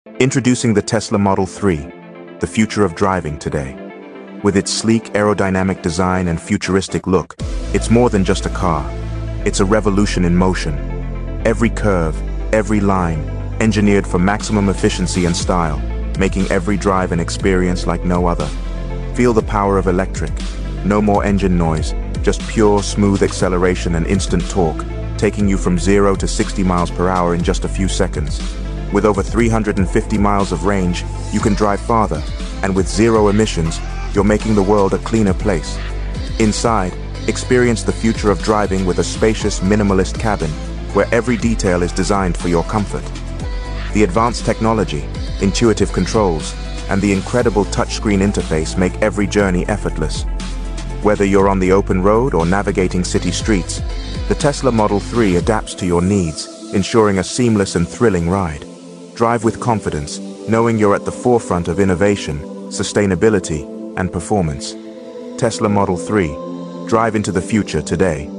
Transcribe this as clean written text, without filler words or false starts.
Introducing the Tesla Model 3, the future of driving today. With its sleek aerodynamic design and futuristic look, it's more than just a car. It's a revolution in motion. Every curve, every line, engineered for maximum efficiency and style, making every drive an experience like no other. Feel the power of electric. No more engine noise, just pure, smooth acceleration and instant torque, taking you from 0 to 60 miles per hour in just a few seconds. With over 350 miles of range, you can drive farther, and with zero emissions, you're making the world a cleaner place. Inside, experience the future of driving with a spacious, minimalist cabin, where every detail is designed for your comfort. The advanced technology, intuitive controls, and the incredible touchscreen interface make every journey effortless. Whether you're on the open road or navigating city streets, the Tesla Model 3 adapts to your needs, ensuring a seamless and thrilling ride. Drive with confidence, knowing you're at the forefront of innovation, sustainability, and performance. Tesla Model 3. Drive into the future today.